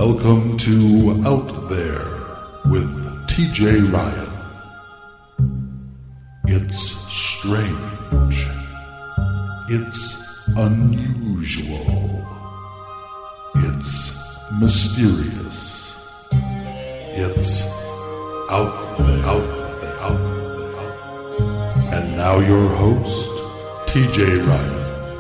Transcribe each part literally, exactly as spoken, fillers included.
Welcome to Out There with T J Ryan. It's strange. It's unusual. It's mysterious. It's out there, out there, out there, out there. And now your host, T J Ryan.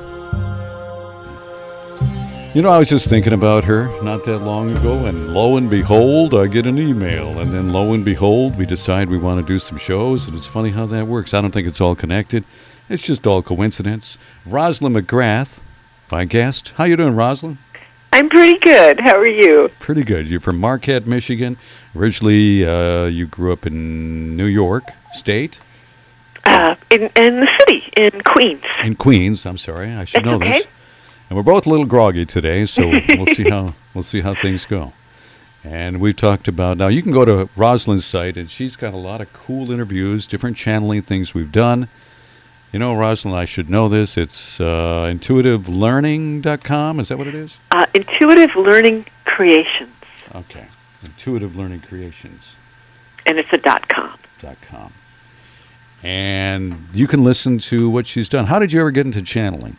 You know, I was just thinking about her not that long ago, and lo and behold, I get an email. And then lo and behold, we decide we want to do some shows, and it's funny how that works. I don't think it's all connected. It's just all coincidence. Rosalind McGrath, my guest. How you doing, Rosalind? I'm pretty good. How are you? Pretty good. You're from Marquette, Michigan. Originally, uh, you grew up in New York State. Uh, in, in the city, in Queens. In Queens. I'm sorry. I should That's know okay. this. And we're both a little groggy today, so we'll see how we'll see how things go. And we've talked about, now you can go to Rosalind's site, and she's got a lot of cool interviews, different channeling things we've done. You know, Rosalind, I should know this. It's uh, intuitive learning dot com. Is that what it is? Uh, Intuitive Learning Creations. Okay. Intuitive Learning Creations. And it's a dot com. Dot com. And you can listen to what she's done. How did you ever get into channeling?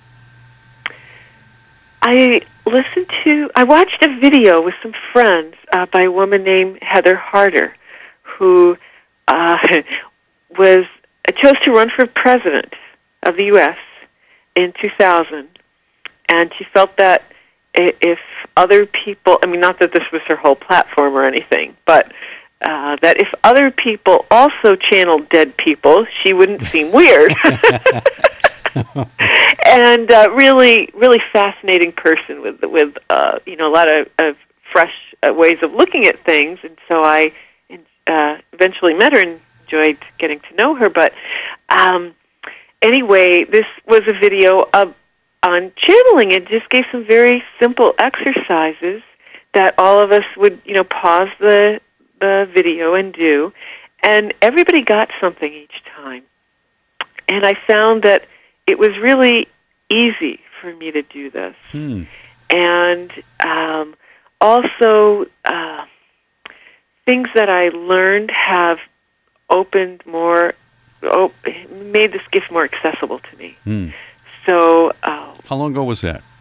I listened to, I watched a video with some friends uh, by a woman named Heather Harder, who uh, was chose to run for president of the U S in two thousand, and she felt that if other people, I mean, not that this was her whole platform or anything, but uh, that if other people also channeled dead people, she wouldn't seem weird. And uh, really, really fascinating person with with uh, you know a lot of, of fresh uh, ways of looking at things, and so I uh, eventually met her and enjoyed getting to know her. But um, anyway, this was a video of, on channeling. It just gave some very simple exercises that all of us would you know pause the the video and do, and everybody got something each time. And I found that it was really easy for me to do this. Hmm. And um, also, uh, things that I learned have opened more, op- made this gift more accessible to me. Hmm. So, uh, How long ago was that?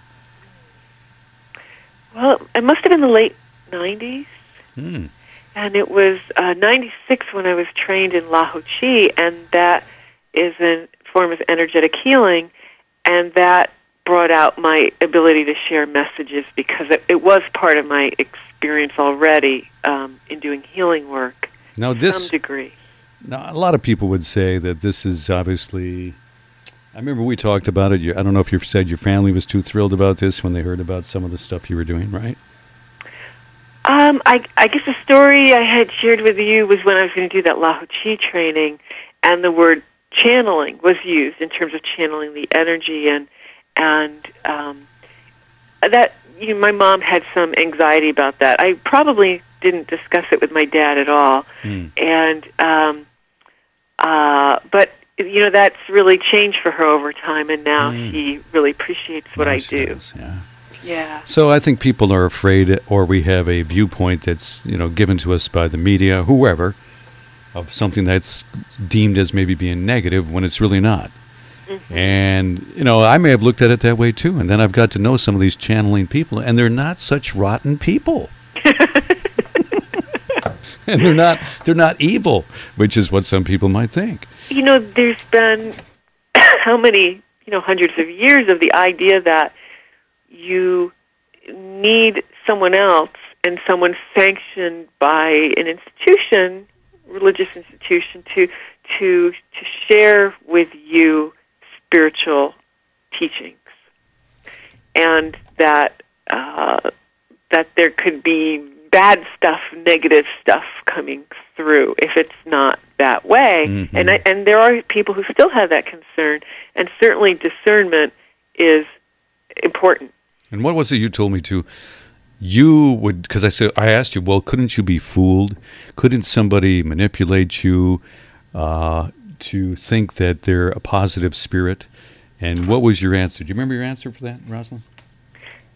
well, it must have been the late nineties. Hmm. And it was uh, ninety-six when I was trained in Lao Chi, and that is a form of energetic healing, and that brought out my ability to share messages because it, it was part of my experience already um, in doing healing work Now to this, some degree. Now, a lot of people would say that this is obviously, I remember we talked about it. You, I don't know if you said your family was too thrilled about this when they heard about some of the stuff you were doing, right? Um, I, I guess the story I had shared with you was when I was going to do that Lao Chi training, and the word channeling was used in terms of channeling the energy, and and um, that you know, my mom had some anxiety about that. I probably didn't discuss it with my dad at all, Mm. and um, uh, but you know that's really changed for her over time, and now Mm. she really appreciates what Now I she do. does, yeah. Yeah. So I think people are afraid, or we have a viewpoint that's you know given to us by the media, whoever, of something that's deemed as maybe being negative when it's really not. Mm-hmm. And, you know, I may have looked at it that way too, and then I've got to know some of these channeling people, and they're not such rotten people. And they're not they're not evil, which is what some people might think. You know, there's been how many, you know, hundreds of years of the idea that you need someone else and someone sanctioned by an institution, religious institution, to to to share with you spiritual teachings, and that uh, that there could be bad stuff, negative stuff coming through if it's not that way. Mm-hmm. And I, and there are people who still have that concern, and certainly discernment is important. And what was it you told me to? You would, because I said, I asked you, well, couldn't you be fooled? Couldn't somebody manipulate you uh, to think that they're a positive spirit? And what was your answer? Do you remember your answer for that, Rosalind?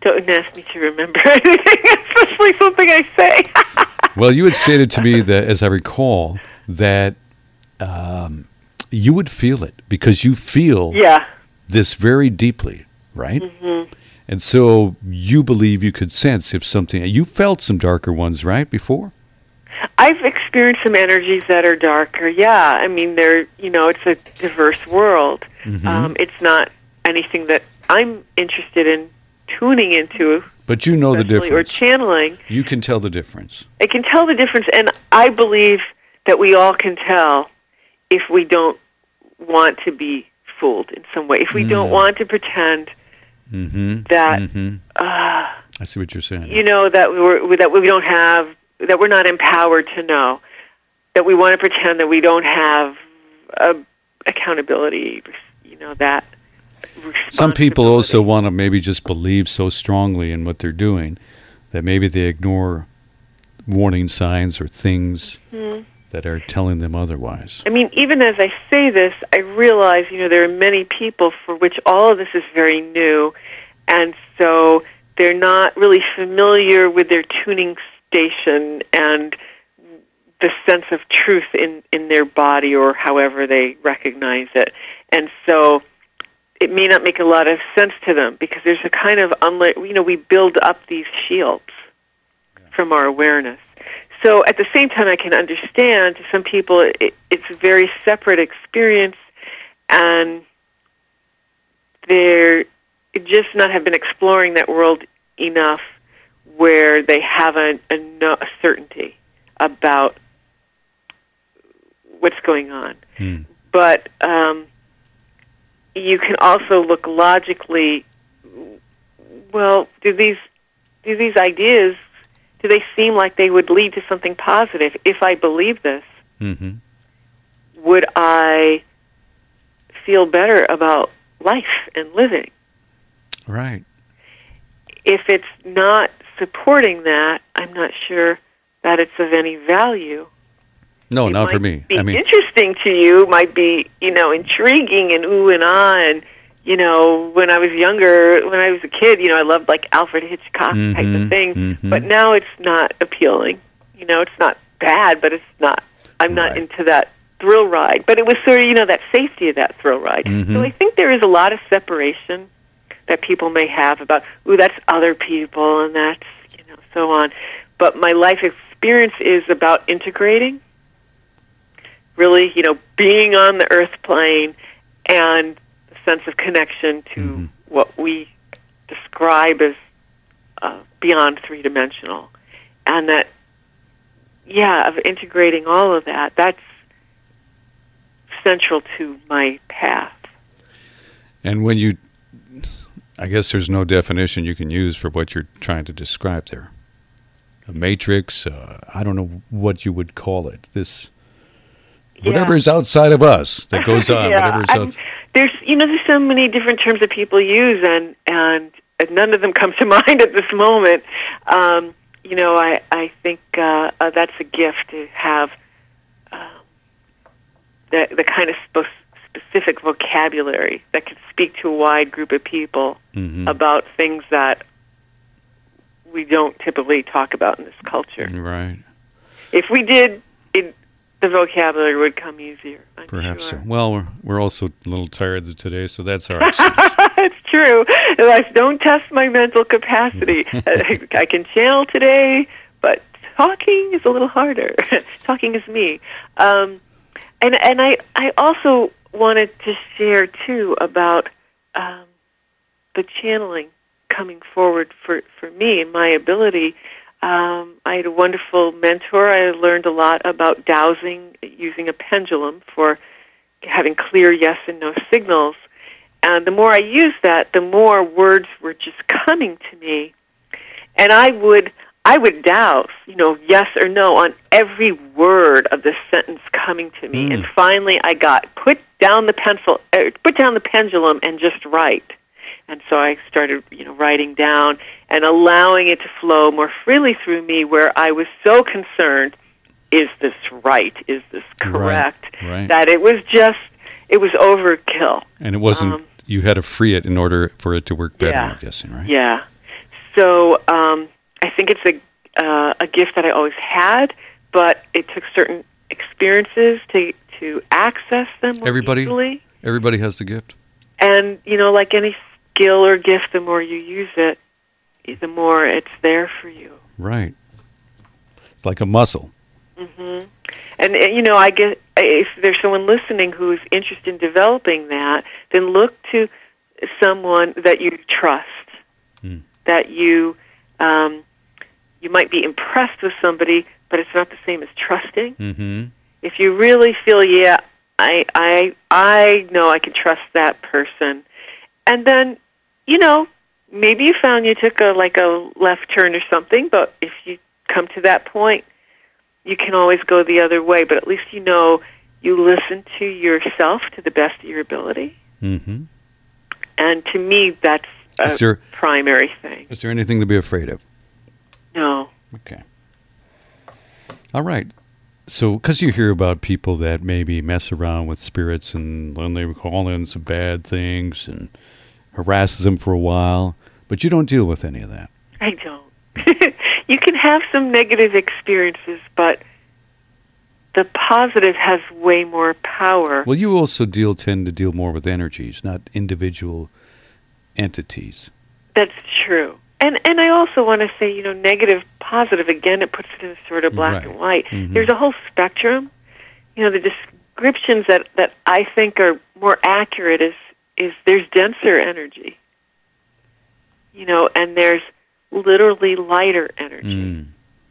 don't ask me to remember anything, especially something I say. Well, you had stated to me that, as I recall, that um, you would feel it because you feel yeah. this very deeply, right? Mm-hmm. And so you believe you could sense if something... You felt some darker ones, right, before? I've experienced some energies that are darker, yeah. I mean, they're, you know, it's a diverse world. Mm-hmm. Um, it's not anything that I'm interested in tuning into. But you know the difference. Or channeling. You can tell the difference. I can tell the difference, and I believe that we all can tell if we don't want to be fooled in some way, if we mm. don't want to pretend mm-hmm. that... Mm-hmm. Uh, I see what you're saying. You know, that, we're, that we don't have... that we're not empowered to know, that we want to pretend that we don't have uh, accountability, you know, that some people also want to maybe just believe so strongly in what they're doing that maybe they ignore warning signs or things mm-hmm. that are telling them otherwise. I mean, even as I say this, I realize, you know, there are many people for which all of this is very new, and so they're not really familiar with their tuning station and the sense of truth in, in their body or however they recognize it. And so it may not make a lot of sense to them because there's a kind of, unli- you know, we build up these shields yeah. from our awareness. So at the same time, I can understand to some people it, it's a very separate experience and they're just not have been exploring that world enough where they have a, a, no, a certainty about what's going on. Hmm. But um, you can also look logically, well, do these do these ideas, do they seem like they would lead to something positive? If I believe this, mm-hmm. would I feel better about life and living? Right. If it's not supporting that, I'm not sure that it's of any value. No, it not might for me. Be I mean, interesting to you, might be, you know, intriguing and ooh and ah, and you know, when I was younger, when I was a kid, you know, I loved like Alfred Hitchcock mm-hmm, type of thing. Mm-hmm. But now it's not appealing. You know, it's not bad, but it's not. I'm not right. into that thrill ride. But it was sort of, you know, that safety of that thrill ride. Mm-hmm. So I think there is a lot of separation that people may have about, ooh, that's other people, and that's, you know, so on. But my life experience is about integrating, really, you know, being on the earth plane and the sense of connection to mm-hmm. what we describe as uh, beyond three-dimensional. And that, yeah, of integrating all of that, that's central to my path. And when you... I guess there's no definition you can use for what you're trying to describe there. A matrix, uh, I don't know what you would call it. This, whatever yeah. is outside of us that goes on. yeah. Whatever is outside. There's, you know, there's so many different terms that people use, and and, and none of them come to mind at this moment. Um, you know, I I think uh, uh, that's a gift to have um, the the kind of sp- specific vocabulary that can speak to a wide group of people mm-hmm. about things that we don't typically talk about in this culture. Right. If we did, it, the vocabulary would come easier. I'm Perhaps sure. so. Well, we're we're also a little tired today, so that's our excuse. It's true. I don't test my mental capacity. I can channel today, but talking is a little harder. Talking is me. Um, and and I, I also wanted to share, too, about um, the channeling coming forward for, for me and my ability. Um, I had a wonderful mentor. I learned a lot about dowsing, using a pendulum for having clear yes and no signals. And the more I used that, the more words were just coming to me. And I would I would douse, you know, yes or no on every word of the sentence coming to me. Mm. And finally I got, put down the pencil, uh, put down the pendulum and just write. And so I started, you know, writing down and allowing it to flow more freely through me, where I was so concerned, is this right? Is this correct? Right, right. That it was just, it was overkill. And it wasn't, um, you had to free it in order for it to work better, yeah, I'm guessing, right? Yeah. so um, I think it's a uh, a gift that I always had, but it took certain experiences to to access them more Everybody, easily. everybody has the gift. And, you know, like any skill or gift, the more you use it, the more it's there for you. Right. It's like a muscle. Mm-hmm. And, you know, I guess if there's someone listening who's interested in developing that, then look to someone that you trust, Mm. that you um, you might be impressed with somebody, but it's not the same as trusting. Mm-hmm. If you really feel, yeah, I I I know I can trust that person, and then, you know, maybe you found you took a like a left turn or something, but if you come to that point, you can always go the other way. But at least you know you listen to yourself to the best of your ability. Mm-hmm. And to me, that's a Is there- primary thing. Is there anything to be afraid of? No. Okay. All right. So, because you hear about people that maybe mess around with spirits and then they call in some bad things and harasses them for a while, but you don't deal with any of that. I don't. You can have some negative experiences, but the positive has way more power. Well, you also deal tend to deal more with energies, not individual entities. That's true. And and I also want to say, you know, negative, positive, again, it puts it in sort of black Right. and white. Mhm. There's a whole spectrum. You know, the descriptions that, that I think are more accurate is, is there's denser energy, you know, and there's literally lighter energy. Mm.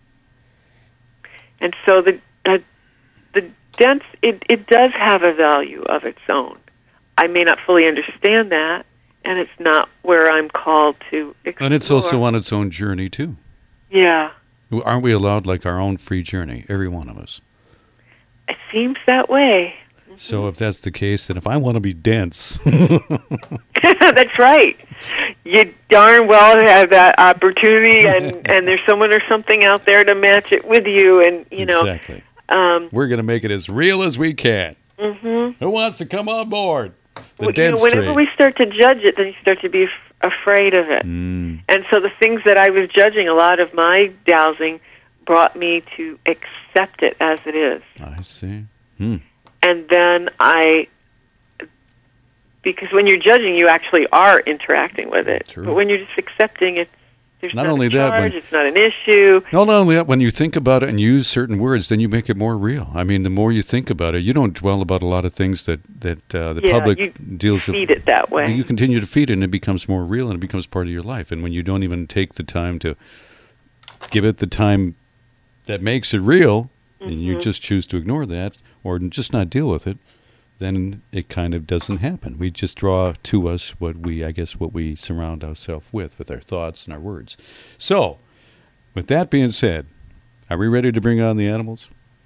And so the, the, the dense, it, it does have a value of its own. I may not fully understand that, and it's not where I'm called to explore. And it's also on its own journey, too. Yeah. Aren't we allowed, like, our own free journey, every one of us? It seems that way. So if that's the case, then if I want to be dense... That's right. You darn well have that opportunity, and, and there's someone or something out there to match it with you, and, you know... Exactly. Um, We're going to make it as real as we can. mm-hmm. Who wants to come on board? The Well, you dense know, whenever train. we start to judge it, then you start to be af- afraid of it. Mm. And so the things that I was judging, a lot of my dowsing brought me to accept it as it is. I see. Hmm. And then I, because when you're judging, you actually are interacting with it. True. But when you're just accepting it, there's Not not only a that, charge, when- it's not an issue. Not only that, when you think about it and use certain words, then you make it more real. I mean, the more you think about it, you don't dwell about a lot of things that, that uh, the Yeah, public you deals feed with. it that way. You continue to feed it, and it becomes more real, and it becomes part of your life. And when you don't even take the time to give it the time that makes it real, and you Mm-hmm. just choose to ignore that or just not deal with it, then it kind of doesn't happen. We just draw to us what we, I guess, what we surround ourselves with, with our thoughts and our words. So, with that being said, are we ready to bring on the animals?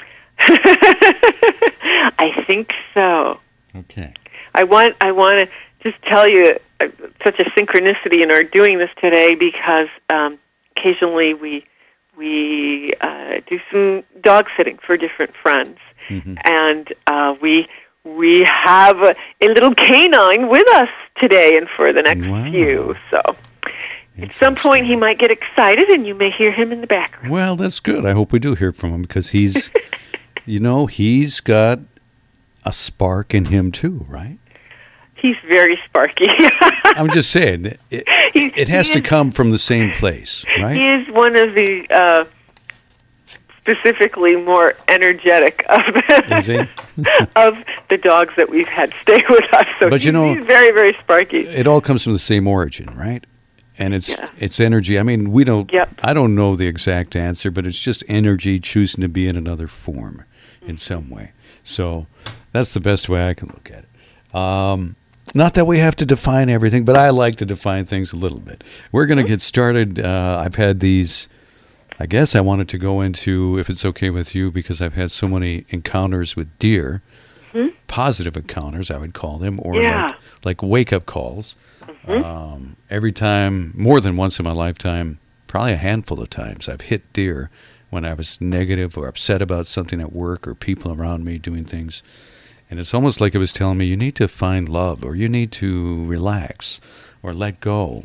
I think so. Okay. I want I want to just tell you uh, such a synchronicity in our doing this today, because um, occasionally we we uh, do some dog sitting for different friends, Mm-hmm. and uh, we we have a, a little canine with us today and for the next Wow. few. So at some point he might get excited, and you may hear him in the background. Well, that's good. I hope we do hear from him, because he's, you know, he's got a spark in him too, right? He's very sparky. I'm just saying, it, He- it has he to is- come from the same place, right? He is one of the uh, specifically more energetic of the, Is he? of the dogs that we've had stay with us. So But you he's, know- he's very, very sparky. It all comes from the same origin, right? And it's Yeah. it's energy. I mean, we don't. Yep. I don't know the exact answer, but it's just energy choosing to be in another form, Mm-hmm. in some way. So that's the best way I can look at it. Um, not that we have to define everything, but I like to define things a little bit. We're going to get started. Uh, I've had these. I guess I wanted to go into, if it's okay with you, because I've had so many encounters with deer, Mm-hmm. positive encounters, I would call them, or Yeah. like, like wake-up calls. Um, every time, more than once in my lifetime, probably a handful of times, I've hit deer when I was negative or upset about something at work or people around me doing things. And it's almost like it was telling me, you need to find love, or you need to relax or let go.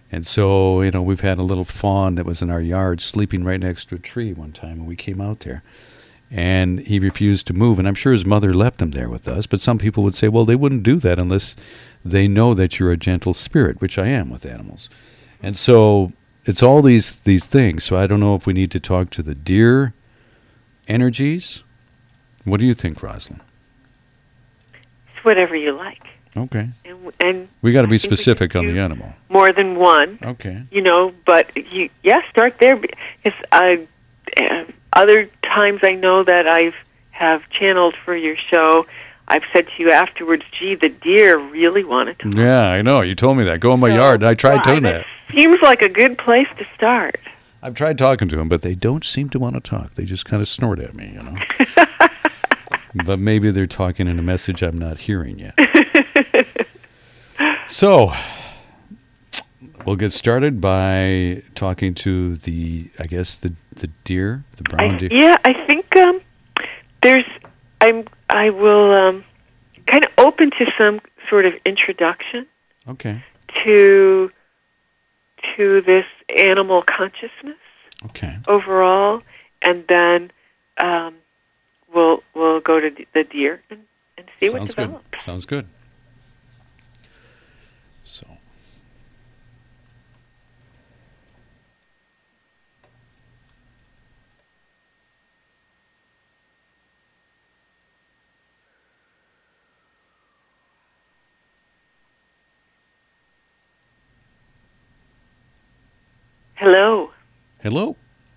And so, you know, we've had a little fawn that was in our yard sleeping right next to a tree one time, and we came out there. And he refused to move, and I'm sure his mother left him there with us. But some people would say, well, they wouldn't do that unless they know that you're a gentle spirit, which I am with animals. And so it's all these these things. So I don't know if we need to talk to the deer energies. What do you think, Rosalind? It's whatever you like. Okay. And, and we got to be I think we specific can on do the animal. More than one. Okay. You know, but you, yeah, start there. Because I, uh, other times I know that I've have channeled for your show, I've said to you afterwards, gee, the deer really wanted to. Yeah, I know. You told me that. Go in my so, yard. I tried well, doing that. Seems like a good place to start. I've tried talking to them, but they don't seem to want to talk. They just kind of snort at me, you know. But maybe they're talking in a message I'm not hearing yet. So, we'll get started by talking to the, I guess, the the deer, the brown I, deer. Yeah, I think um, there's, I'm, I will um, kind of open to some sort of introduction. Okay. To to this animal consciousness. Okay. Overall, and then um, we'll we'll go to the deer and, and see Sounds what develops. Good. Sounds good. So. Hello. Hello.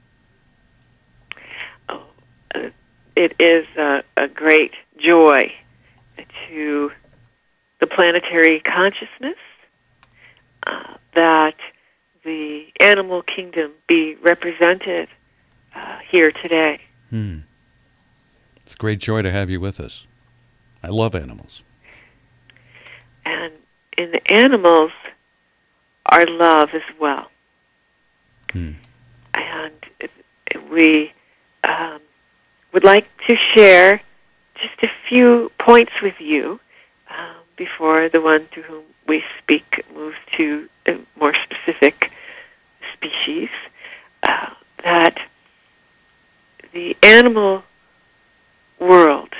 Oh, uh, it is a, a great joy to the planetary consciousness uh, that the animal kingdom be represented uh, here today. Hmm. It's a great joy to have you with us. I love animals. And in the animals, our love as well. Hmm. And we um, would like to share just a few points with you um, before the one to whom we speak moves to a more specific species, uh, that the animal world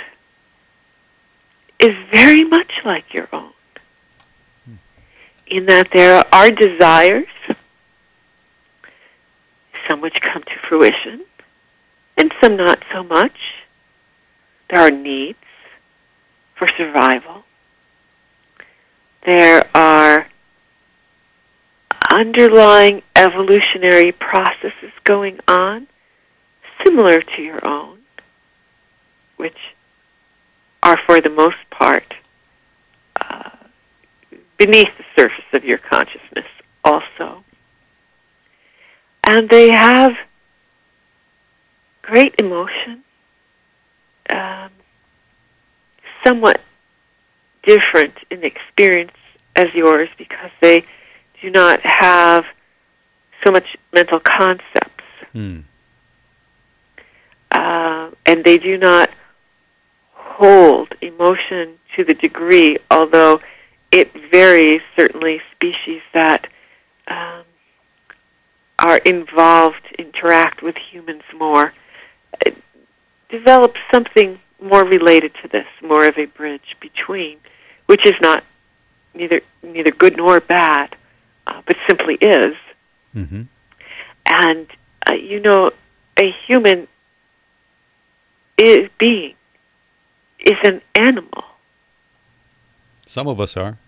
is very much like your own, hmm. in that there are desires, some which come to fruition, and some not so much. There are needs for survival. There are underlying evolutionary processes going on, similar to your own, which are for the most part uh, beneath the surface of your consciousness also. And they have great emotion, um, somewhat different in experience as yours because they do not have so much mental concepts. Hmm. Uh, and they do not hold emotion to the degree, although it varies, certainly species that um, are involved, interact with humans more, uh, develop something more related to this, more of a bridge between, which is not neither neither good nor bad, uh, but simply is. Mm-hmm. And, uh, you know, a human is, being is an animal. Some of us are.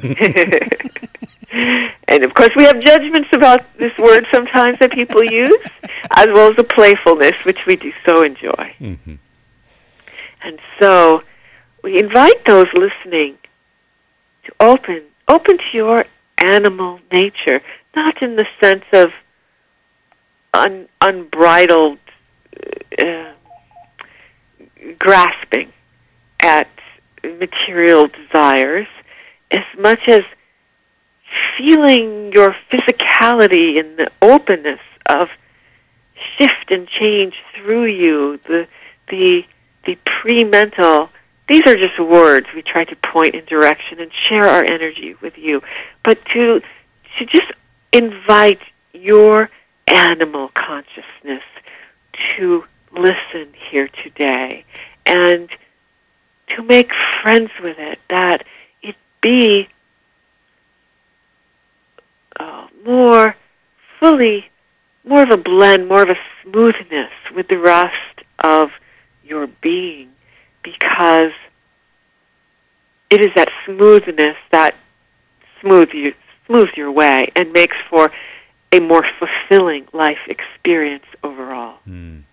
And, of course, we have judgments about this word sometimes that people use, as well as a playfulness, which we do so enjoy. Mm-hmm. And so we invite those listening to open, open to your animal nature, not in the sense of un, unbridled uh, grasping at material desires, as much as feeling your physicality in the openness of shift and change through you, the the the pre-mental. These are just words. We try to point in direction and share our energy with you, but to to just invite your animal consciousness to listen here today and to make friends with it, that it be uh, more fully, more of a blend, more of a smoothness with the rest of your being, because it is that smoothness that smooths you, smooths your way and makes for a more fulfilling life experience overall. Mm.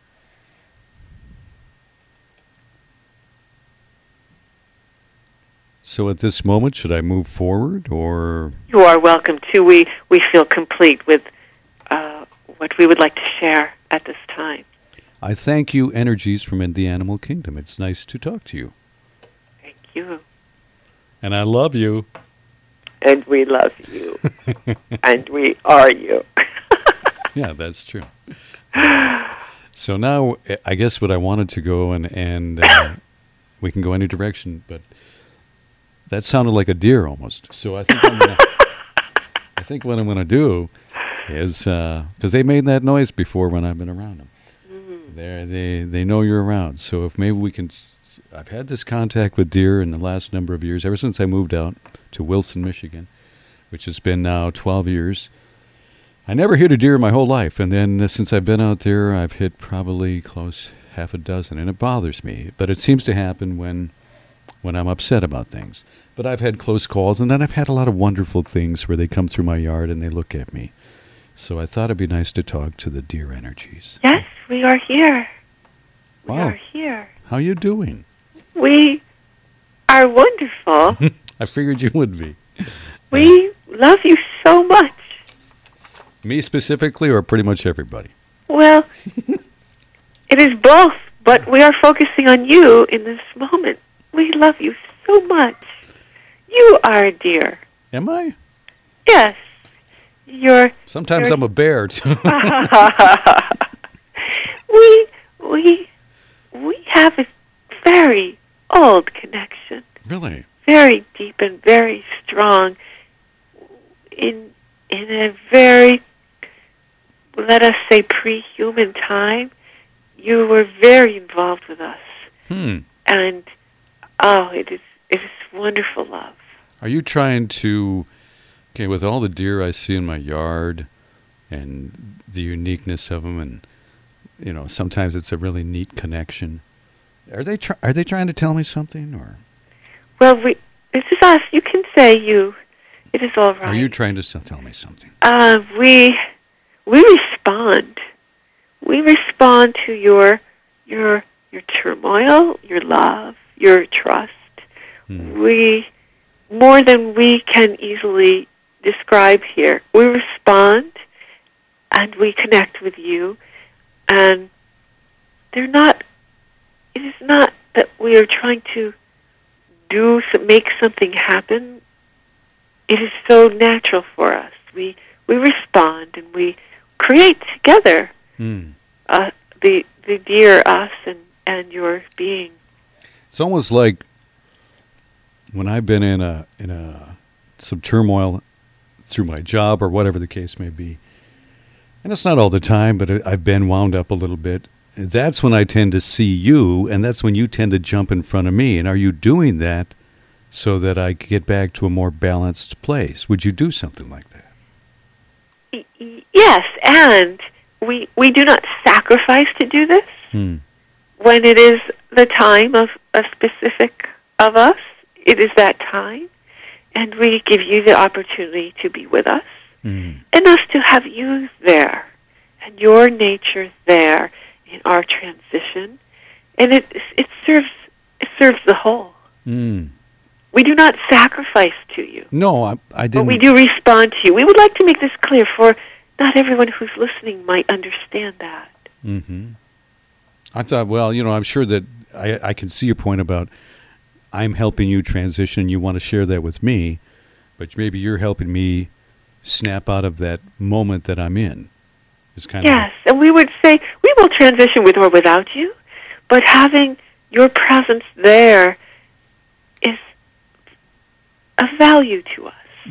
So at this moment, should I move forward, or? You are welcome to. We, we feel complete with uh, what we would like to share at this time. I thank you, energies from the animal kingdom. It's nice to talk to you. Thank you. And I love you. And we love you. And we are you. Yeah, that's true. So now, I guess what I wanted to go, and, and uh, we can go any direction, but that sounded like a deer almost. So I think I'm gonna, I think what I'm going to do is, because uh, they made that noise before when I've been around them. Mm-hmm. They they they know you're around. So if maybe we can, I've had this contact with deer in the last number of years, ever since I moved out to Wilson, Michigan, which has been now twelve years. I never hit a deer in my whole life, and then uh, since I've been out there, I've hit probably close half a dozen, and it bothers me. But it seems to happen when when I'm upset about things. But I've had close calls, and then I've had a lot of wonderful things where they come through my yard and they look at me. So I thought it'd be nice to talk to the deer energies. Yes, we are here. We Wow. are here. How you doing? We are wonderful. I figured you would be. We love you so much. Me specifically, or pretty much everybody? Well, it is both, but we are focusing on you in this moment. We love you so much. You are a deer. Am I? Yes. You're... Sometimes you're, I'm a bear, too. we, we, we have a very old connection. Really? Very deep and very strong. In in a very, let us say, pre-human time, you were very involved with us. Hmm. And, oh, it is it is wonderful love. Are you trying to, okay, with all the deer I see in my yard and the uniqueness of them, and, you know, sometimes it's a really neat connection. Are they try, are they trying to tell me something, or? Well, we this is us. You can say you. It is all right. Are you trying to s- tell me something? Uh, we we respond. We respond to your your your turmoil, your love, your trust. Hmm. We, more than we can easily describe here, we respond and we connect with you. And they're not. It is not that we are trying to do make something happen. It is so natural for us. We we respond and we create together. Hmm. Uh, the the dear us and, and your being. It's almost like when I've been in a in a some turmoil through my job or whatever the case may be, and it's not all the time, but I've been wound up a little bit. That's when I tend to see you, and that's when you tend to jump in front of me. And are you doing that so that I get back to a more balanced place? Would you do something like that? Y- yes, and we we do not sacrifice to do this. Hmm. When it is the time of a specific of us, it is that time, and we give you the opportunity to be with us, Hmm. and us to have you there, and your nature there in our transition, and it it serves it serves the whole. Hmm. We do not sacrifice to you. No, I, I But didn't. we do respond to you. We would like to make this clear, for not everyone who's listening might understand that. Mm-hmm. I thought, well, you know, I'm sure that I, I can see your point about I'm helping you transition. You want to share that with me, but maybe you're helping me snap out of that moment that I'm in. It's kind Yes, and we would say we will transition with or without you, but having your presence there is of value to us. of. Mm.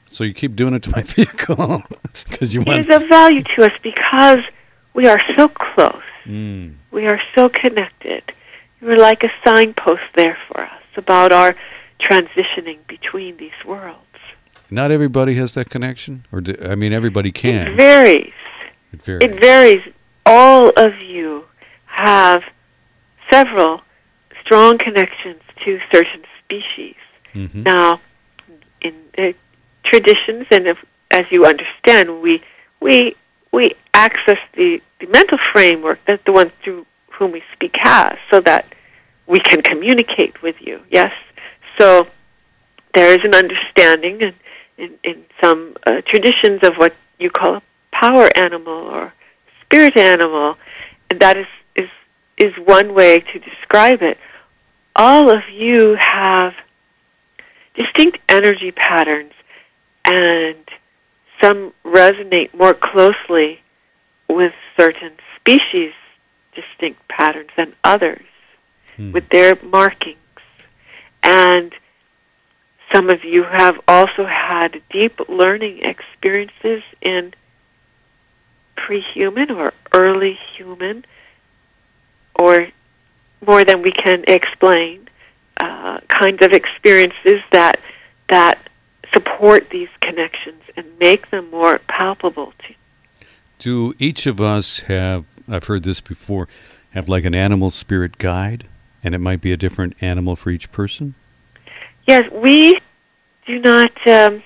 So you keep doing it to my vehicle because you want. It is of value to us because we are so close. Mm. We are so connected. You're like a signpost there for us about our transitioning between these worlds. Not everybody has that connection, or do, I mean, everybody can. It varies. It varies. It varies. All of you have several strong connections to certain species. Mm-hmm. Now, in uh, traditions, and if, as you understand, we we we access the, the mental framework that the one through whom we speak has, so that we can communicate with you. Yes, so there is an understanding in in, in some uh, traditions of what you call a power animal or spirit animal, and that is is is one way to describe it. All of you have distinct energy patterns, and some resonate more closely with certain species' distinct patterns than others, hmm. with their markings. And some of you have also had deep learning experiences in pre-human or early human, or more than we can explain, uh, kinds of experiences that that support these connections and make them more palpable to you. Do each of us have, I've heard this before, have like an animal spirit guide, and it might be a different animal for each person? Yes, we do not um,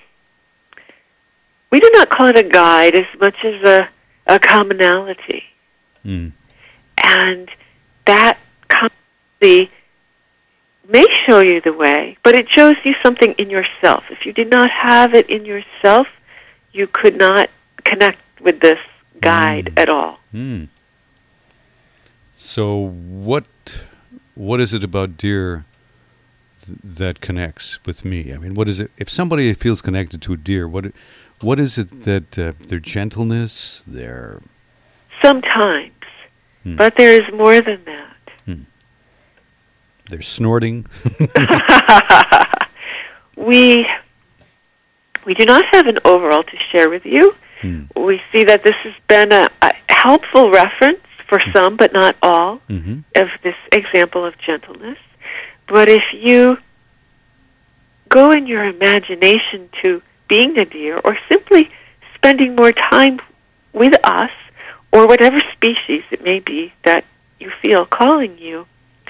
we do not call it a guide as much as a, a commonality. Mm. And that commonality may show you the way, but it shows you something in yourself. If you did not have it in yourself, you could not connect with this guide mm. at all. Mm. So what what is it about deer th- that connects with me? I mean, what is it? If somebody feels connected to a deer, what what is it that uh, their gentleness, their sometimes, hmm. but there is more than that. Hmm. Their snorting. we we do not have an overall to share with you. Hmm. We see that this has been a, a helpful reference for some, but not all, mm-hmm. of this example of gentleness. But if you go in your imagination to being a deer, or simply spending more time with us, or whatever species it may be that you feel calling you,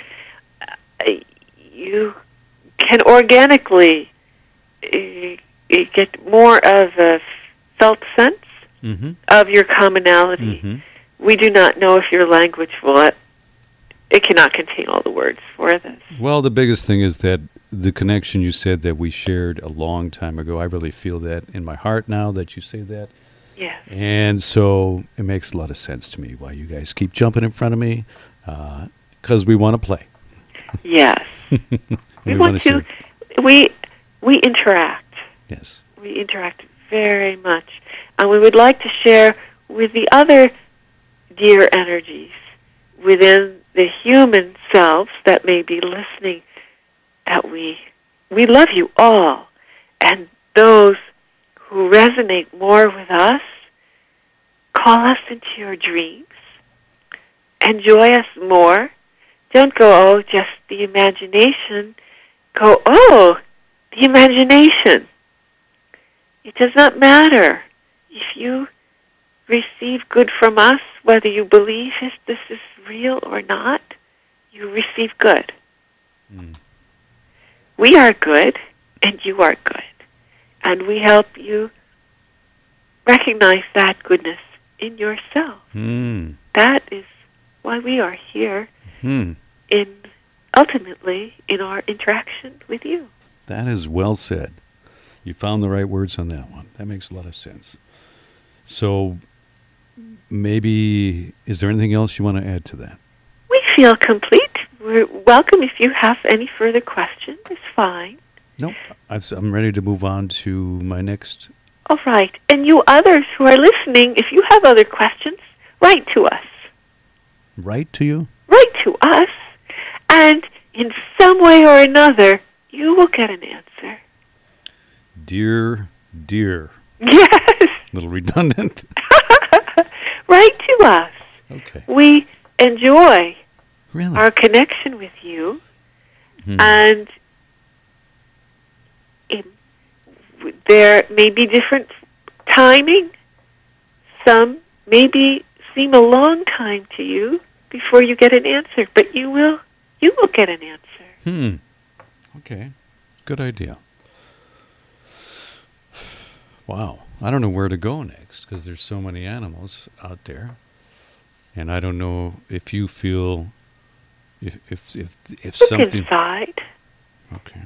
uh, you can organically uh, get more of a felt sense mm-hmm. of your commonality. Mm-hmm. We do not know if your language will, it, it cannot contain all the words for this. Well, the biggest thing is that the connection you said that we shared a long time ago, I really feel that in my heart now that you say that. Yes. And so it makes a lot of sense to me why you guys keep jumping in front of me, because uh, we want to play. Yes. we, we want to, we, we interact. Yes. We interact very much. And we would like to share with the other dear energies within the human selves that may be listening that we we love you all. And those who resonate more with us, call us into your dreams. Enjoy us more. Don't go, oh, just the imagination. Go, oh, the imagination. It does not matter if you receive good from us, whether you believe if this is real or not, you receive good. Mm. We are good, and you are good. And we help you recognize that goodness in yourself. Mm. That is why we are here mm. in ultimately in our interaction with you. That is well said. You found the right words on that one. That makes a lot of sense. So maybe, is there anything else you want to add to that? We feel complete. We're welcome if you have any further questions. It's fine. No, I'm ready to move on to my next. All right. And you others who are listening, if you have other questions, write to us. Write to you? Write to us. And in some way or another, you will get an answer. Dear dear. Yes. A little redundant. Write to us. Okay. We enjoy Really? our connection with you, Hmm. and it, there may be different timing. Some maybe seem a long time to you before you get an answer, but you will you will get an answer. Hmm. Okay. Good idea. Wow. I don't know where to go next because there's so many animals out there. And I don't know if you feel if if if, if Look something inside. Okay.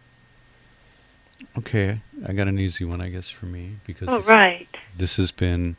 Okay. I got an easy one I guess for me because All this, right. this has been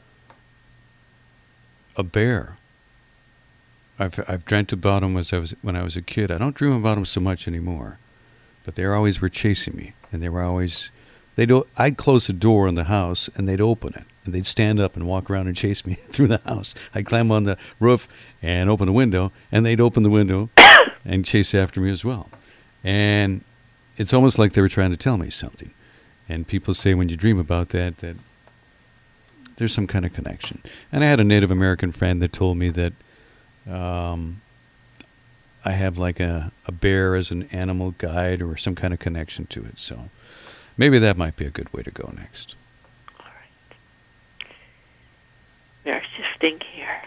a bear. I've I've dreamt about them as I was when I was a kid. I don't dream about them so much anymore, but they always were chasing me, and they were always they'd o- I'd close the door in the house, and they'd open it, and they'd stand up and walk around and chase me through the house. I'd climb on the roof and open the window, and they'd open the window and chase after me as well. And it's almost like they were trying to tell me something. And people say when you dream about that that there's some kind of connection. And I had a Native American friend that told me that um, I have like a, a bear as an animal guide or some kind of connection to it. So maybe that might be a good way to go next. All right. They're shifting here.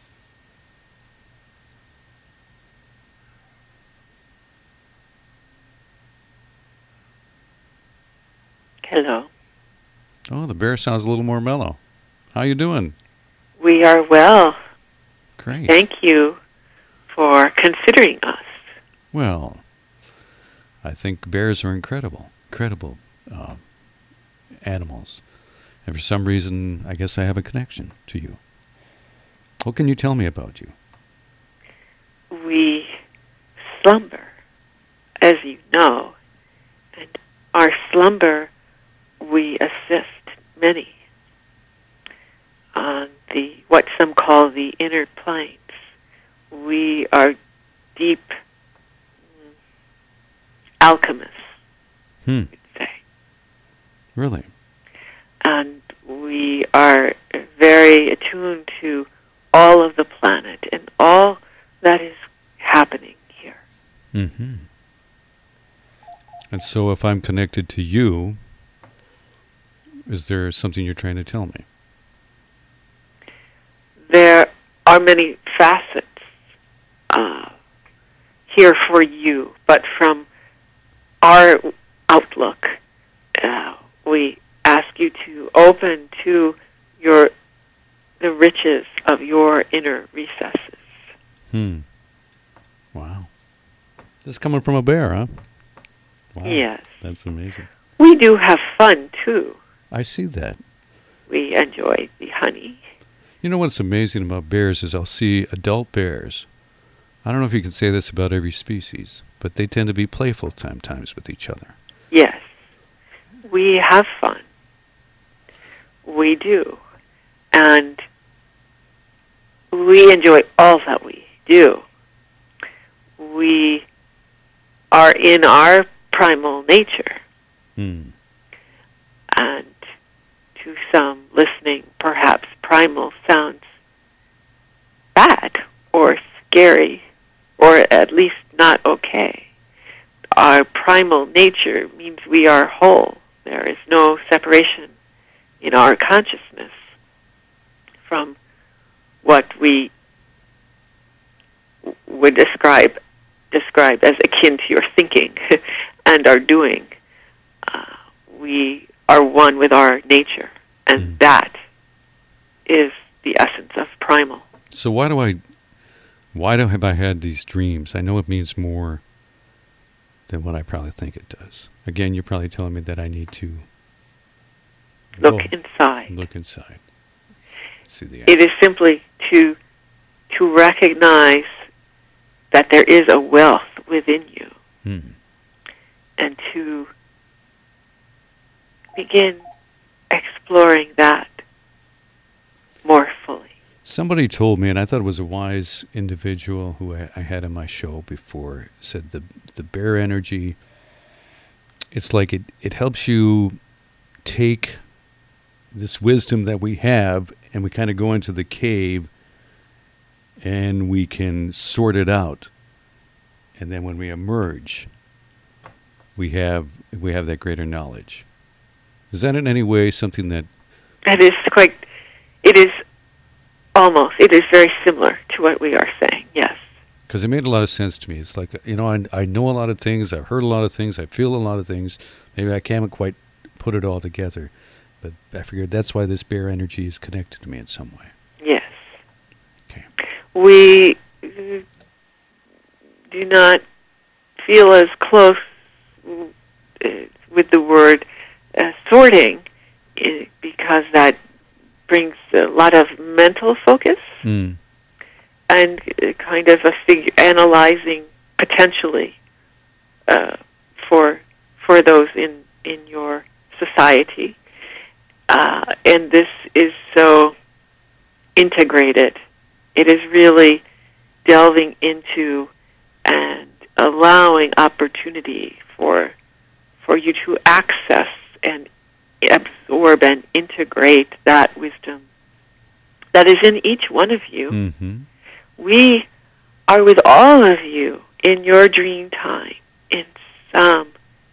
Hello. Oh, the bear sounds a little more mellow. How you doing? We are well. Great. Thank you for considering us. Well, I think bears are incredible, incredible uh, animals. And for some reason, I guess I have a connection to you. What can you tell me about you? We slumber, as you know, and our slumber, we assist many on the what some call the inner planes. We are deep mm, alchemists, Hmm. you'd say, Really? and we are very attuned to all of the planet and all that is happening here. Mm-hmm. And so if I'm connected to you, is there something you're trying to tell me? There are many facets uh, here for you, but from our outlook, uh, we ask you to open to your the riches of your inner recesses. Hmm. Wow. This is coming from a bear, huh? Wow. Yes. That's amazing. We do have fun, too. I see that. We enjoy the honey. You know what's amazing about bears is I'll see adult bears. I don't know if you can say this about every species, but they tend to be playful sometimes with each other. Yes. We have fun. We do. And we enjoy all that we do. We are in our primal nature. Hmm. And to some listening, perhaps primal sounds bad or scary or at least not okay. Our primal nature means we are whole. There is no separation in our consciousness from what we would describe describe as akin to your thinking and our doing. Uh, we are one with our nature, and Mm. that is the essence of primal. So why do I, why do have I had these dreams? I know it means more than what I probably think it does. Again, you're probably telling me that I need to Look go, inside. look inside. See the It is simply to to recognize that there is a wealth within you, Hmm. and to begin exploring that more fully. Somebody told me, and I thought it was a wise individual who I, I had on my show before, said the the bear energy, it's like it, it helps you take this wisdom that we have and we kind of go into the cave and we can sort it out. And then when we emerge, we have we have that greater knowledge. Is that in any way something that... That is quite... It is almost... It is very similar to what we are saying, yes. Because it made a lot of sense to me. It's like, you know, I, I know a lot of things, I've heard a lot of things, I feel a lot of things. Maybe I can't quite put it all together. But I figured that's why this bear energy is connected to me in some way. Yes. Okay. We do not feel as close uh, with the word uh, sorting uh, because that brings a lot of mental focus Mm. and uh, kind of a figure analyzing potentially uh, for for those in, in your society. Uh, and this is so integrated. It is really delving into and allowing opportunity for for you to access and absorb and integrate that wisdom that is in each one of you. Mm-hmm. We are with all of you in your dream time in some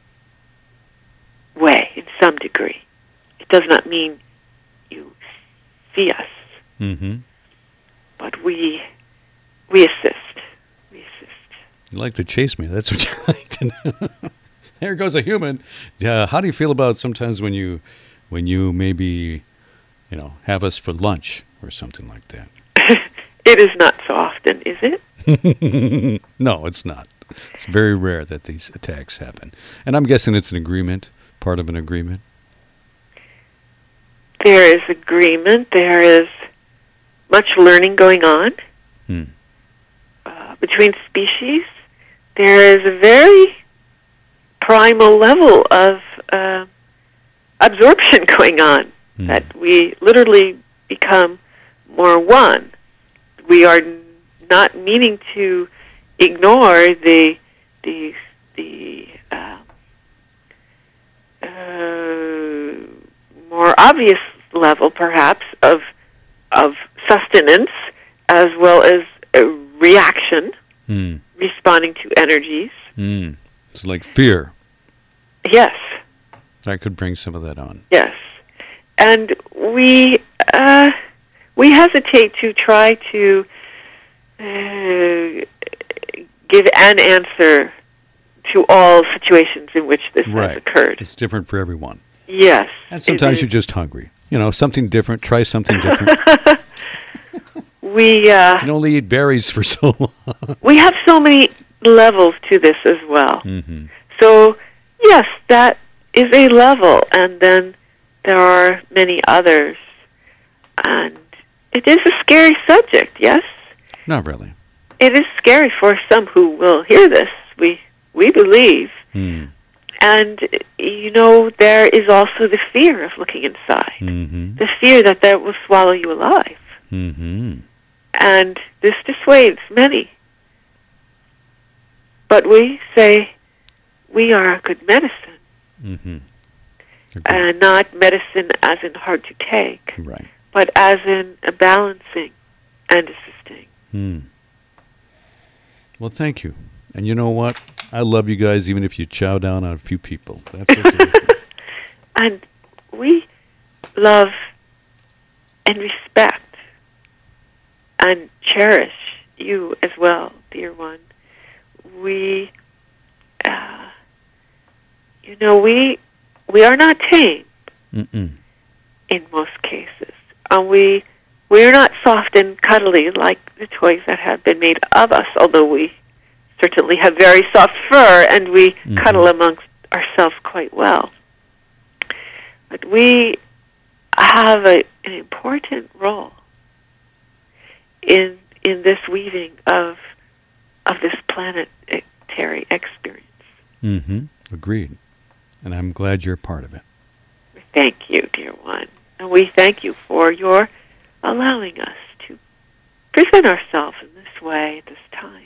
way, in some degree. It does not mean you see us, Mm-hmm. but we we assist. We assist. You like to chase me. That's what you like to do. There goes a human. Uh, how do you feel about sometimes when you, when you maybe, you know, have us for lunch or something like that? It is not so often, is it? No, it's not. It's very rare that these attacks happen. And I'm guessing it's an agreement, part of an agreement. There is agreement. There is much learning going on Hmm. uh, between species. There is a very primal level of uh, absorption going on, Hmm. that we literally become more one. We are n- not meaning to ignore the the the uh, uh, more obvious level, perhaps, of of sustenance as well as a reaction, Hmm. responding to energies. Hmm. It's like fear. Yes, I could bring some of that on. yes, and we uh, we hesitate to try to uh, give an answer to all situations in which this Right. has occurred. It's different for everyone. Yes, And it sometimes is. you're just hungry. You know, something different. Try something different. we uh, You can only eat berries for so long. we have so many levels to this as well. Mm-hmm. So, yes, that is a level, and then there are many others. And it is a scary subject, yes? Not really. It is scary for some who will hear this, we we believe. Mm. And, you know, there is also the fear of looking inside, Mm-hmm. the fear that that will swallow you alive. Mm-hmm. And this dissuades many. But we say we are a good medicine, Mm-hmm. and not medicine as in hard to take, Right. but as in a balancing and assisting. Hmm. Well, thank you. And you know what? I love you guys, even if you chow down on a few people. That's okay with me. And we love and respect and cherish you as well, dear one. We, uh, you know, we we are not tame Mm-mm. in most cases. And we we are not soft and cuddly like the toys that have been made of us, although we certainly have very soft fur and we Mhm. cuddle amongst ourselves quite well. But we have a, an important role in in this weaving of of this planetary experience. Mm-hmm. Agreed. And I'm glad you're a part of it. Thank you, dear one. And we thank you for your allowing us to present ourselves in this way at this time.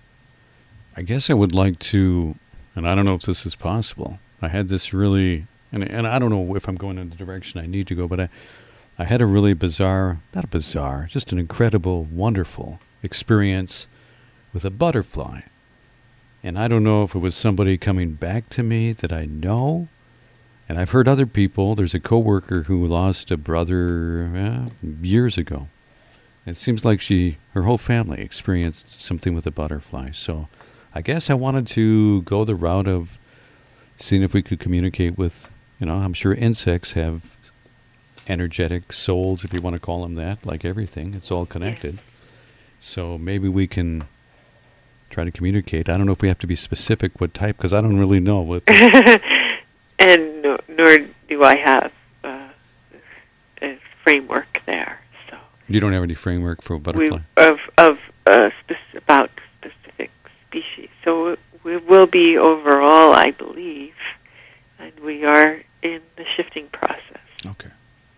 I guess I would like to, and I don't know if this is possible, I had this really And and I don't know if I'm going in the direction I need to go, but I, I had a really bizarre, not a bizarre, just an incredible, wonderful experience with a butterfly. And I don't know if it was somebody coming back to me that I know. And I've heard other people. There's a coworker who lost a brother uh, years ago. It seems like she, her whole family experienced something with a butterfly. So I guess I wanted to go the route of seeing if we could communicate with, you know, I'm sure insects have energetic souls, if you want to call them that, like everything. It's all connected. So maybe we can try to communicate. I don't know if we have to be specific what type, because I don't really know what. And no, nor do I have uh, a framework there. So you don't have any framework for a butterfly? We, of of uh, spec- about specific species. So we will be overall, I believe, and we are in the shifting process. Okay.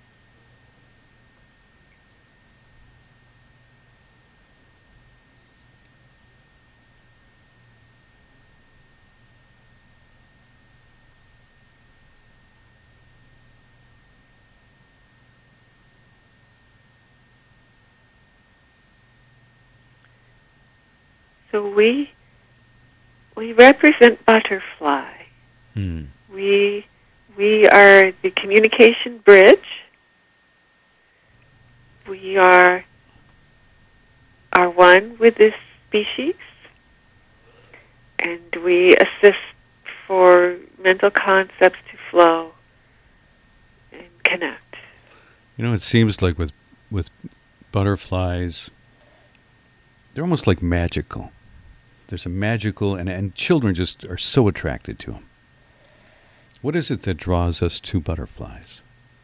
So we we represent butterfly. Hmm. We we are the communication bridge. We are are one with this species, and we assist for mental concepts to flow and connect. You know, it seems like with with butterflies, they're almost like magical. There's a magical, and, and children just are so attracted to them. What is it that draws us to butterflies?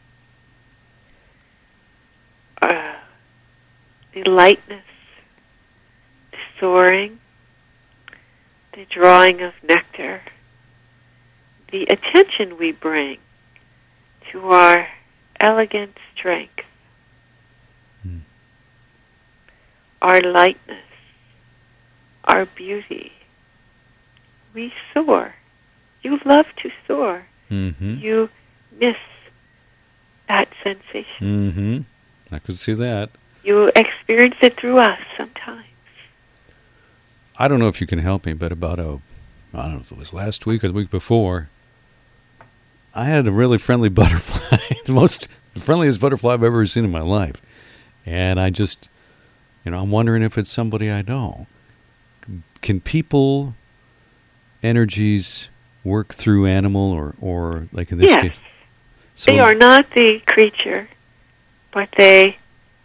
Uh, the lightness, the soaring, the drawing of nectar, the attention we bring to our elegant strength, Hmm. our lightness, our beauty. We soar. You love to soar. Mm-hmm. You miss that sensation. Mm-hmm. I could see that. You experience it through us sometimes. I don't know if you can help me, but about a, I don't know if it was last week or the week before, I had a really friendly butterfly, the most the friendliest butterfly I've ever seen in my life. And I just, you know, I'm wondering if it's somebody I know. Can people, energies, work through animal or, or like in this Yes. case? So They are not the creature, but they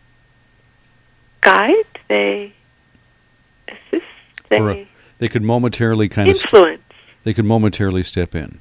guide, they assist, they or a- they could momentarily kind of, st- influence. they could momentarily step in.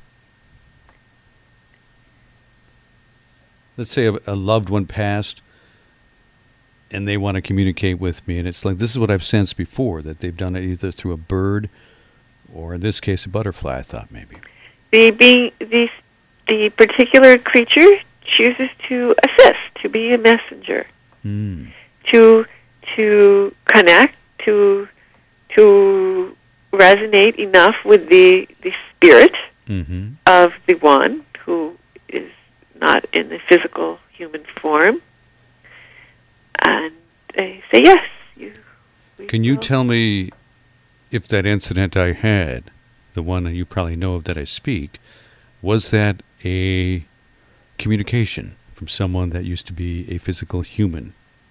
Let's say a, a loved one passed and they want to communicate with me, and it's like, this is what I've sensed before, that they've done it either through a bird or in this case a butterfly, I thought maybe. The being the the particular creature chooses to assist, to be a messenger, Mm. to to connect, to to resonate enough with the the spirit Mm-hmm. of the one who is not in the physical human form, and they say yes. You. we Can you will." tell me if that incident I had, the one that you probably know of that I speak, was that a communication from someone that used to be a physical human?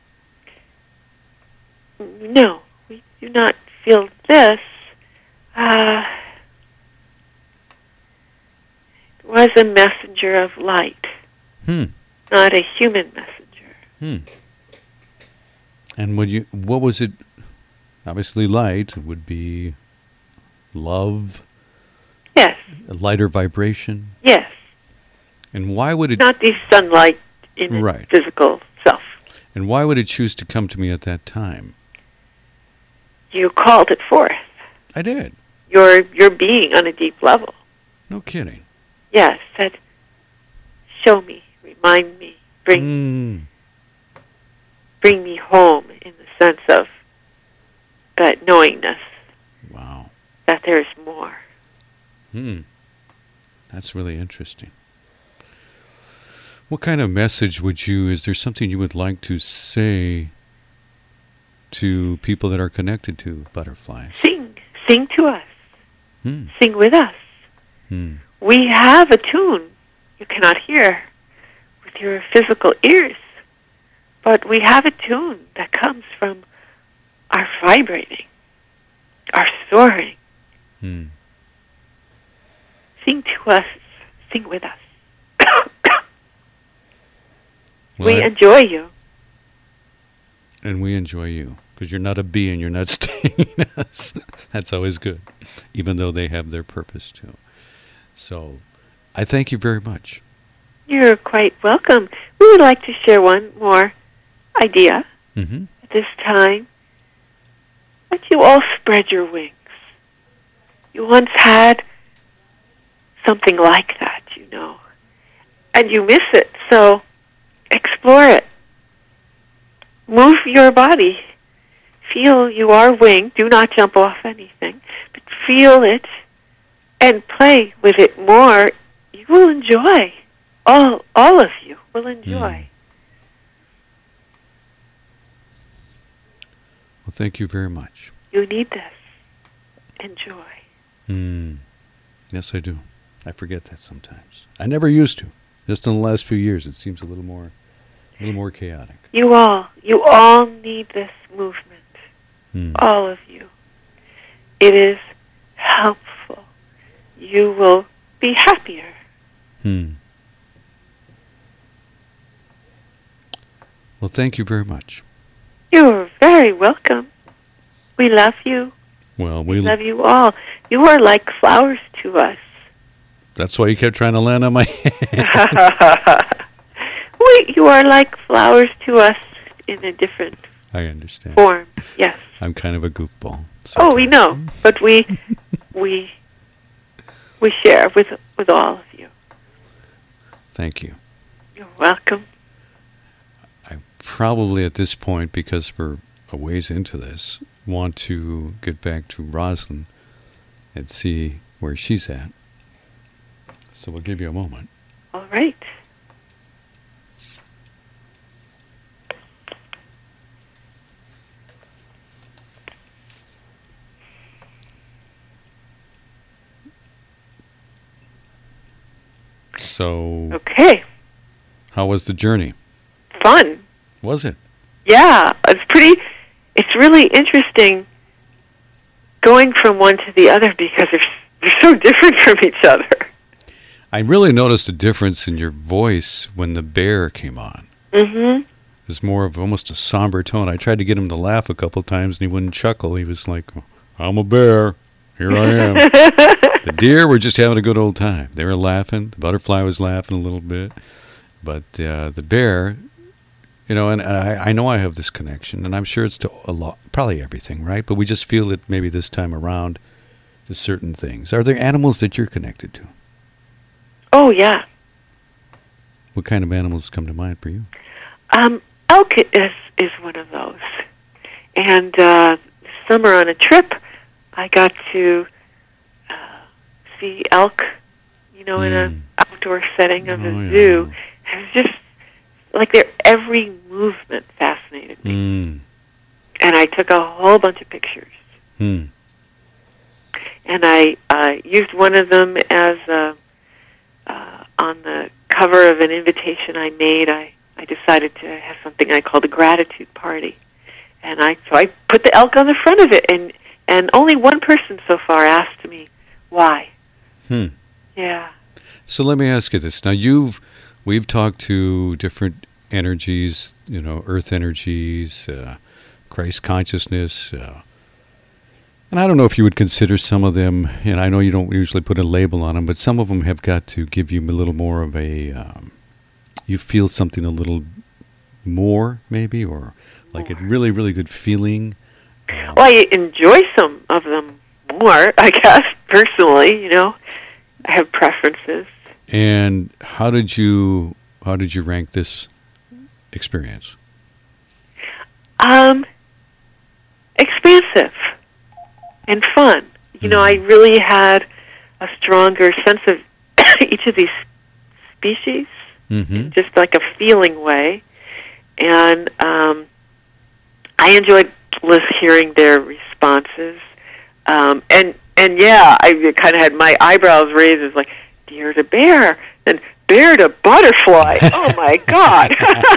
No, we do not feel this. Uh, it was a messenger of light, Hmm. not a human messenger. Hmm. And would you? What was it? Obviously, light would be love, Yes, a lighter vibration. yes. And why would it? Not the sunlight in its Right. physical self. And why would it choose to come to me at that time? You called it forth. I did. Your your being on a deep level. No kidding. Yes, said, show me, remind me, bring Mm. bring me home in the sense of that knowingness Wow. that there's more. Hmm. That's really interesting. What kind of message would you, is there something you would like to say to people that are connected to butterflies? Sing. Sing to us. Hmm. Sing with us. Hmm. We have a tune you cannot hear with your physical ears, but we have a tune that comes from our vibrating, our soaring. Hmm. Sing to us. Sing with us. Well, we I- enjoy you. And we enjoy you, because you're not a bee and you're not stinging us. That's always good, even though they have their purpose too. So I thank you very much. You're quite welcome. We would like to share one more idea Mm-hmm. at this time. Let you all spread your wings. You once had something like that, you know, and you miss it, so explore it. Move your body. Feel you are winged. Do not jump off anything, but feel it and play with it more. You will enjoy. All, all of you will enjoy. Mm. Well, thank you very much. You need this. Enjoy. Mm. Yes, I do. I forget that sometimes. I never used to. Just in the last few years, it seems a little more, a little more chaotic. You all, you all need this movement. Mm. All of you. It is helpful. You will be happier. Hmm. Well, thank you very much. You're very welcome. We love you. Well, we We love you all. You are like flowers to us. that's why you kept trying to land on my head. we, you are like flowers to us in a different I understand. form. Yes. I'm kind of a goofball. Oh, we sometimes. know, but we we we share with with all of you. Thank you. You're welcome. I probably at this point, because we're a ways into this, want to get back to Rosalind and see where she's at. So we'll give you a moment. All right. So, Okay. how was the journey? Fun. Was it? Yeah, it's pretty. It's really interesting going from one to the other because they're they're so different from each other. I really noticed a difference in your voice when the bear came on. Mm-hmm. It was more of almost a somber tone. I tried to get him to laugh a couple of times, and he wouldn't chuckle. He was like, I'm a bear. Here I am. The deer were just having a good old time. They were laughing. The butterfly was laughing a little bit. But uh, the bear, you know, and, and I, I know I have this connection, and I'm sure it's to a lot, probably everything, right? But we just feel it maybe this time around to certain things. Are there animals that you're connected to? Oh yeah. What kind of animals come to mind for you? Um, elk is is one of those. And uh, this summer on a trip, I got to uh, see elk, you know, in Mm. an outdoor setting of Oh, a yeah. zoo. It was just like their every movement fascinated me. Mm. And I took a whole bunch of pictures. Mm. And I uh, used one of them as a, uh, on the cover of an invitation I made. I, I decided to have something I called a gratitude party. And I so I put the elk on the front of it, and, and only one person so far asked me why. Hmm. Yeah. So let me ask you this. Now you've, we've talked to different energies, you know, earth energies, uh, Christ consciousness, uh, and I don't know if you would consider some of them, and I know you don't usually put a label on them, but some of them have got to give you a little more of a, um, you feel something a little more maybe, or like a really, really good feeling. Um, Well, I enjoy some of them more, I guess, personally, you know. I have preferences. And how did you, how did you rank this experience? Um, expansive and fun. You know, I really had a stronger sense of each of these species mm-hmm. just like a feeling way. And um, I enjoyed lis- hearing their responses. Um, and, and yeah, I kind of had my eyebrows raised as like, deer to bear, and bear to butterfly. Oh, my God.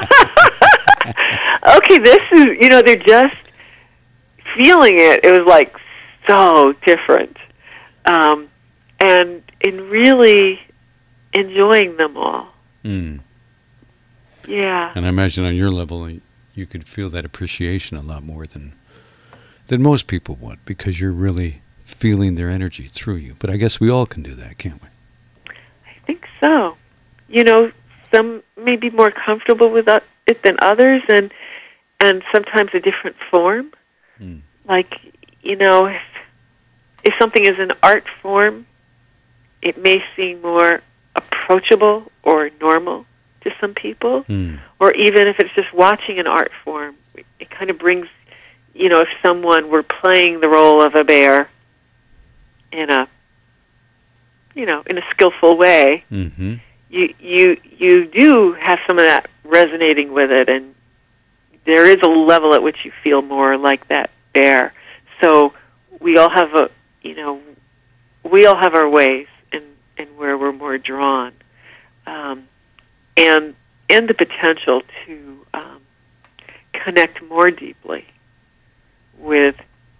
Okay, this is, you know, they're just feeling it. It was like so different. Um, and in really enjoying them all. Mm. Yeah. And I imagine on your level, you could feel that appreciation a lot more than than most people would, because you're really feeling their energy through you. But I guess we all can do that, can't we? I think so. You know, some may be more comfortable with it than others, and and sometimes a different form. Mm. Like, you know, if, if something is an art form, it may seem more approachable or normal to some people. Mm. Or even if it's just watching an art form, it kind of brings, you know, if someone were playing the role of a bear in a, you know, in a skillful way, Mm-hmm. you you you do have some of that resonating with it, and there is a level at which you feel more like that bear. So we all have a, you know, we all have our ways in, in where we're more drawn, um, and and the potential to um, connect more deeply with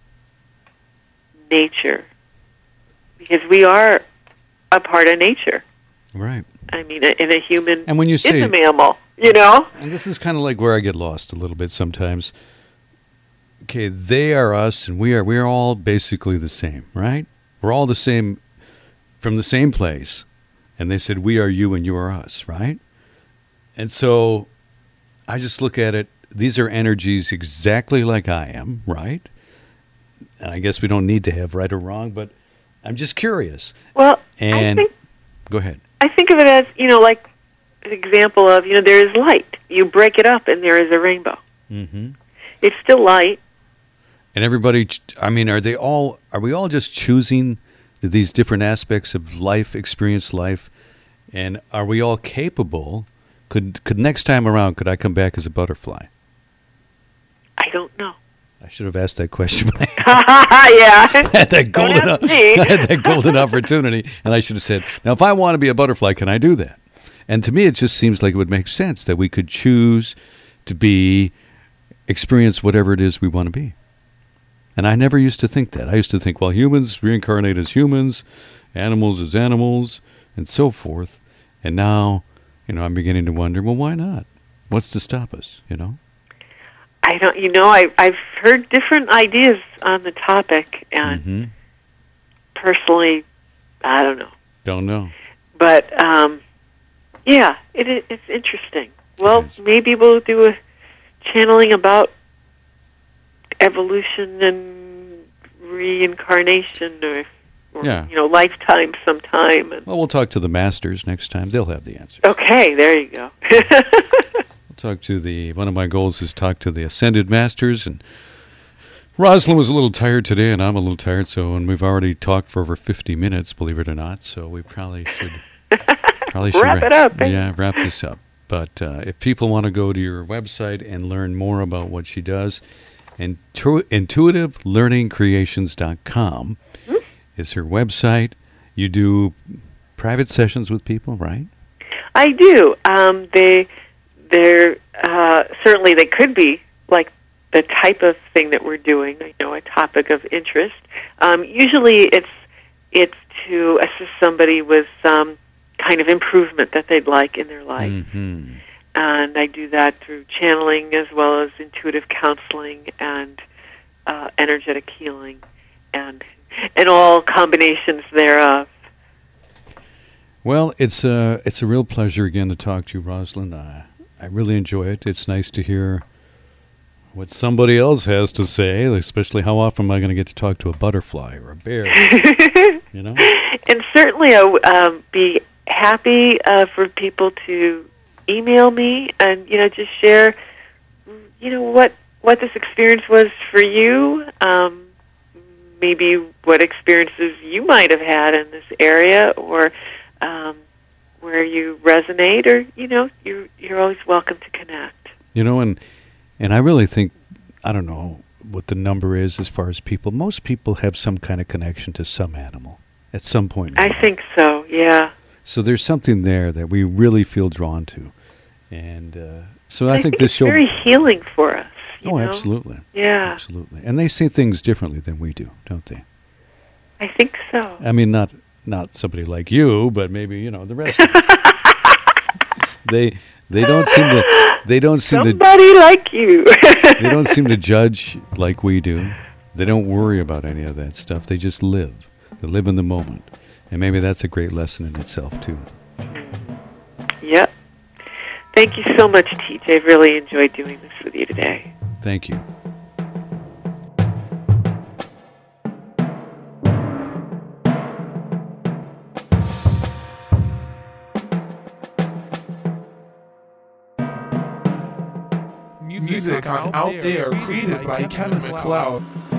nature, because we are a part of nature. Right. I mean, in a human And when you is say, a mammal, you know? and this is kind of like where I get lost a little bit sometimes. Okay, they are us, and we are we are all basically the same, right? We're all the same, from the same place. And they said, we are you and you are us, right? And so I just look at it, these are energies exactly like I am, right? And I guess we don't need to have right or wrong, but I'm just curious. Well, And I think, go ahead. I think of it as, you know, like an example of, you know, there is light. You break it up and there is a rainbow. Mm-hmm. It's still light. And everybody, I mean, are they all, are we all just choosing these different aspects of life, experience life? And are we all capable? Could could next time around, could I come back as a butterfly? I don't know. I should have asked that question. But Yeah. I had that Don't golden, ask me. I had that golden opportunity, and I should have said, now, if I want to be a butterfly, can I do that? And to me, it just seems like it would make sense that we could choose to be, experience whatever it is we want to be. And I never used to think that. I used to think, well, humans reincarnate as humans, animals as animals, and so forth. And now, you know, I'm beginning to wonder, well, why not? What's to stop us, you know? I don't, you know, I, I've heard different ideas on the topic, and Mm-hmm. personally, I don't know. Don't know. But, um, yeah, it, it, it's interesting. Well, It is. maybe we'll do a channeling about evolution and reincarnation, or, or Yeah. you know, lifetime sometime. And, Well, we'll talk to the masters next time. They'll have the answer. okay, there you go. We'll talk to the, one of my goals is talk to the Ascended Masters, and Rosalind was a little tired today, and I'm a little tired, so, and we've already talked for over fifty minutes, believe it or not, so we probably should, probably should Wrap it up, eh? Yeah, wrap this up. But uh, if people want to go to your website and learn more about what she does, intu- intuitive learning creations dot com Hmm? is her website. You do private sessions with people, right? I do. Um, they, they're uh, certainly they could be like the type of thing that we're doing. You know, a topic of interest. Um, usually, it's it's to assist somebody with some kind of improvement that they'd like in their life, Mm-hmm. and I do that through channeling as well as intuitive counseling and uh, energetic healing, and and all combinations thereof. Well, it's a, it's a real pleasure again to talk to you, Rosalind. Uh, I really enjoy it. It's nice to hear what somebody else has to say, especially how often am I going to get to talk to a butterfly or a bear, you know? And certainly I would um, be happy uh, for people to email me and, you know, just share, you know, what, what this experience was for you, um, maybe what experiences you might have had in this area, or um, where you resonate, or you know, you're you're always welcome to connect. You know, and and I really think, I don't know what the number is as far as people. Most people have some kind of connection to some animal at some point. I think so. Yeah. So there's something there that we really feel drawn to, and uh, so I, I think, think this it's show. very healing for us. You oh, know? absolutely. Yeah. Absolutely. And they see things differently than we do, don't they? I think so. I mean, not not somebody like you, but maybe, you know, the rest of us. they they don't seem to they don't seem somebody to like you. they don't seem to judge like we do. They don't worry about any of that stuff. They just live. They live in the moment. And maybe that's a great lesson in itself too. Yep. Thank you so much, T J. I've really enjoyed doing this with you today. Thank you. Music on Out There created by Kevin MacLeod.